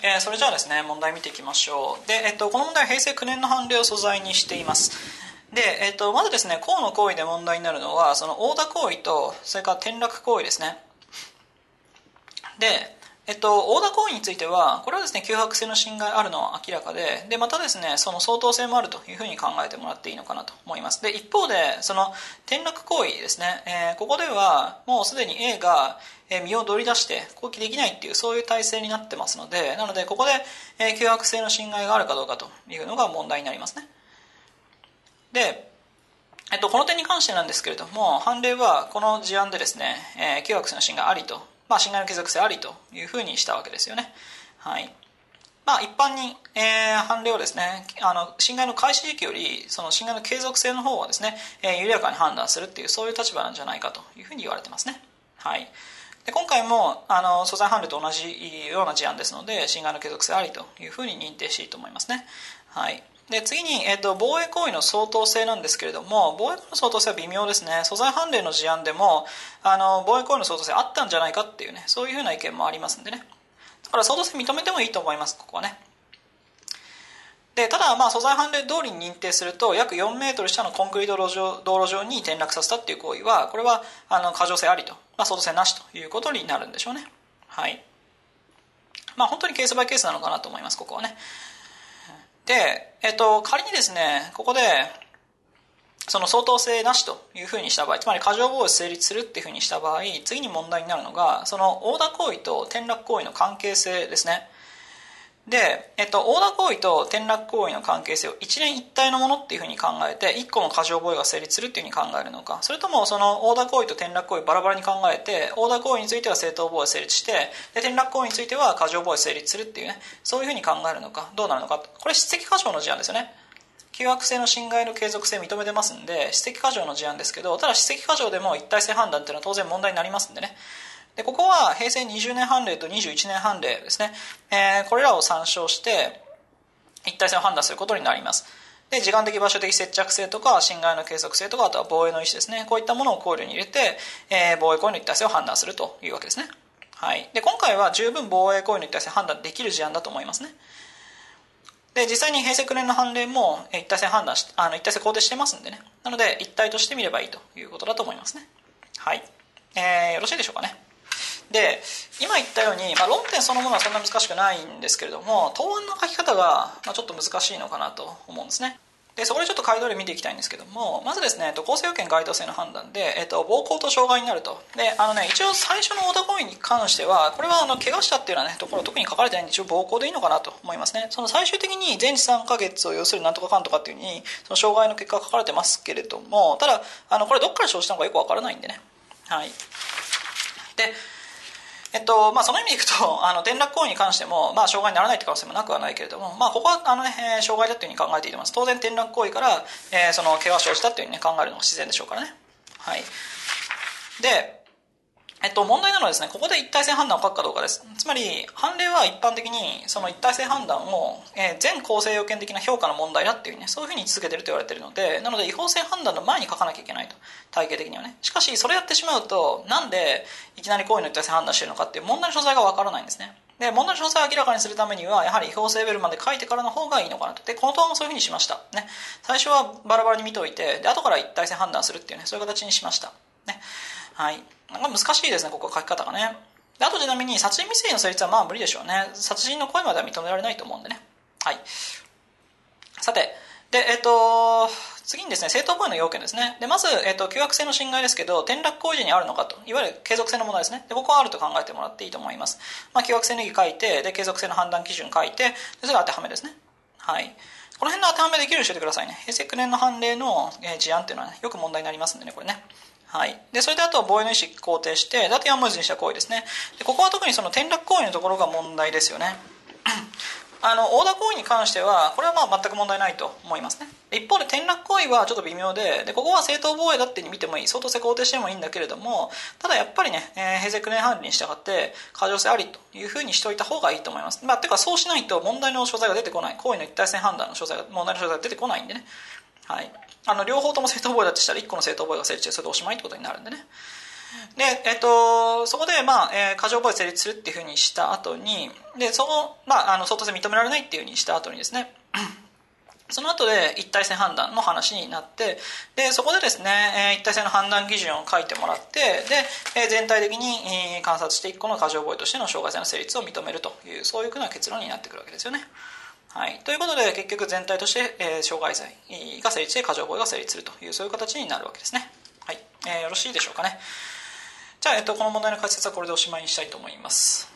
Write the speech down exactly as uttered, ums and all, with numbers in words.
えー、それじゃあですね、問題見ていきましょう。で、えっと、この問題は平成きゅうねんの判例を素材にしています。で、えっと、まずですね、項の行為で問題になるのは、その殴打行為と、それから転落行為ですね。で、えっと、殴打行為については、これはですね、脅迫性の侵害あるのは明らかで、で、またですね、その相当性もあるというふうに考えてもらっていいのかなと思います。で、一方で、その転落行為ですね、えー、ここでは、もうすでに A が身を乗り出して攻撃できないっていう、そういう体制になってますので、なので、ここで脅迫性の侵害があるかどうかというのが問題になりますね。で、えっと、この点に関してなんですけれども、判例はこの事案でですね、えー、脅迫性の侵害ありと、まあ、侵害の継続性ありというふうにしたわけですよね。はい。まあ、一般に、えー、判例をですね、あの侵害の開始時期よりその侵害の継続性の方はですね、えー、緩やかに判断するっていう、そういう立場なんじゃないかというふうに言われてますね。はい。で、今回もあの素材判例と同じような事案ですので、侵害の継続性ありというふうに認定していいと思いますね。はい。で、次に、えーと、防衛行為の相当性なんですけれども、防衛行為の相当性は微妙ですね。素材判例の事案でもあの防衛行為の相当性あったんじゃないかっていうね、そういうふうな意見もありますんでね。だから相当性認めてもいいと思います、ここはね。で、ただ、まあ素材判例通りに認定すると、約よんメートル下のコンクリート路上道路上に転落させたっていう行為は、これはあの過剰性ありと、まあ、相当性なしということになるんでしょうね。はい。まあ本当にケースバイケースなのかなと思います、ここはね。で、えっと、仮にですね、ここで、その相当性なしというふうにした場合、つまり過剰防衛成立するっていうふうにした場合、次に問題になるのが、その殴打行為と転落行為の関係性ですね。で、えっと、殴打行為と転落行為の関係性を一連一体のものっていうふうに考えて、一個の過剰防衛が成立するっていうふうに考えるのか、それともその殴打行為と転落行為バラバラに考えて、殴打行為については正当防衛成立して、で転落行為については過剰防衛成立するっていうね、そういうふうに考えるのか、どうなるのか、これ質的過剰の事案ですよね。脅迫性の侵害の継続性認めてますんで、質的過剰の事案ですけど、ただ質的過剰でも一体性判断っていうのは当然問題になりますんでね。で、ここは平成にじゅうねん判例とにじゅういちねん判例ですね、えー、これらを参照して一体性を判断することになります。で、時間的場所的接着性とか侵害の継続性とか、あとは防衛の意思ですね、こういったものを考慮に入れて、えー、防衛行為の一体性を判断するというわけですね。はい。で、今回は十分防衛行為の一体性を判断できる事案だと思いますね。で、実際に平成きゅうねんの判例も一体性判断しあの一体性肯定してますんでね、なので一体として見ればいいということだと思いますね。はい。えー、よろしいでしょうかね。で、今言ったように、まあ、論点そのものはそんな難しくないんですけれども、答案の書き方がちょっと難しいのかなと思うんですね。で、そこでちょっと解答例見ていきたいんですけども、まずですね、構成要件該当性の判断で、えっと、暴行と傷害になると。で、あのね、一応最初の殴打行為に関しては、これはあの怪我したっていうような、ね、ところ特に書かれてないんで、一応暴行でいいのかなと思いますね。その最終的に全治さんかげつを要するなんとかかんとかっていう風に、その傷害の結果が書かれてますけれども、ただ、あのこれどっから生じたのかよくわからないんでね。はい。で、えっとまあ、その意味でいくとあの転落行為に関しても、まあ、障害にならないという可能性もなくはないけれども、まあ、ここはあの、ね、障害だというふうに考えています。当然転落行為から、えー、その怪我を生じたというふうに、ね、考えるのが自然でしょうからね。はい。で、えっと、問題なのはですね、ここで一体性判断を書くかどうかです。つまり判例は一般的にその一体性判断を、えー、全構成要件的な評価の問題だっていうね、そういうふうに位置づけていると言われているので、なので違法性判断の前に書かなきゃいけないと、体系的にはね。しかしそれやってしまうと、なんでいきなり行為の一体性判断しているのかっていう問題の所在がわからないんですね。で、問題の詳細を明らかにするためにはやはり違法性レベルまで書いてからの方がいいのかなと。で、この答案もそういうふうにしましたね。最初はバラバラに見といて、で後から一体性判断するっていうね、そういう形にしましたね。はい。なんか難しいですね、ここは書き方がね。で、あとちなみに殺人未遂の成立はまあ無理でしょうね。殺人の行為までは認められないと思うんでね。はい。さて、で、えっと、次にですね、正当防衛の要件ですね。で、まず、えっと、脅迫性の侵害ですけど、転落行為時にあるのかと、いわゆる継続性の問題ですね。で、ここはあると考えてもらっていいと思います。まあ、脅迫性の意義書いて、で、継続性の判断基準書いて、で、それが当てはめですね。はい。この辺の当てはめできるようにしておいてくださいね。平成きゅうねんの判例の事案っていうのは、ね、よく問題になりますんでね、これね。はい、でそれであとは防衛の意思肯定して、であとやむを得ずにした行為ですね。でここは特にその転落行為のところが問題ですよね。あの殴打行為に関してはこれはまあ全く問題ないと思いますね。一方で転落行為はちょっと微妙 で, でここは正当防衛だって見てもいい、相当性肯定してもいいんだけれども、ただやっぱりね、えー、平成きゅうねん判例に従って過剰性ありというふうにしておいた方がいいと思います。まあてかそうしないと問題の所在が出てこない、行為の一体性判断の所在が問題の所在が出てこないんでね。はい、あの両方とも正当防衛だとしたらいっこの正当防衛が成立してそれでおしまいってことになるんでね。 で、えっと、そこで、まあ、えー、過剰防衛成立するっていうふうにした後に、で、その、まあ、あの、相当性認められないっていうふうにした後にですね、その後で一体性判断の話になって、で、そこでですね、一体性の判断基準を書いてもらって、で、全体的に観察していっこの過剰防衛としての障害性の成立を認めるという、そういうふうな結論になってくるわけですよね。はい。ということで、結局全体として、えー、障害罪が成立して過剰防衛が成立するという、そういう形になるわけですね。はい。えー、よろしいでしょうかね。じゃあ、えっと、この問題の解説はこれでおしまいにしたいと思います。